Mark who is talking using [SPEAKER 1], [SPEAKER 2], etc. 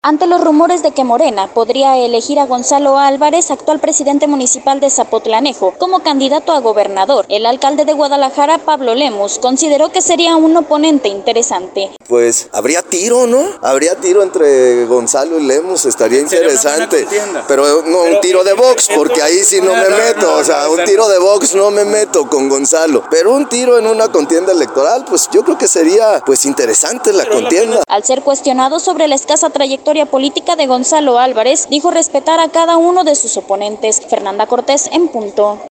[SPEAKER 1] Ante los rumores de que Morena podría elegir a Gonzalo Álvarez, actual presidente municipal de Zapotlanejo, como candidato a gobernador, el alcalde de Guadalajara, Pablo Lemus, consideró que sería un oponente interesante.
[SPEAKER 2] Pues habría tiro, ¿no? Habría tiro entre Gonzalo y Lemus, estaría interesante. Pero no un tiro de box, porque ahí sí no me meto. O sea, un tiro de box no me meto con Gonzalo. Pero un tiro en una contienda electoral, pues yo creo que sería pues interesante la contienda.
[SPEAKER 1] Al ser cuestionado sobre la escasa trayectoria política de Gonzalo Álvarez, dijo respetar a cada uno de sus oponentes. Fernanda Cortés, en punto.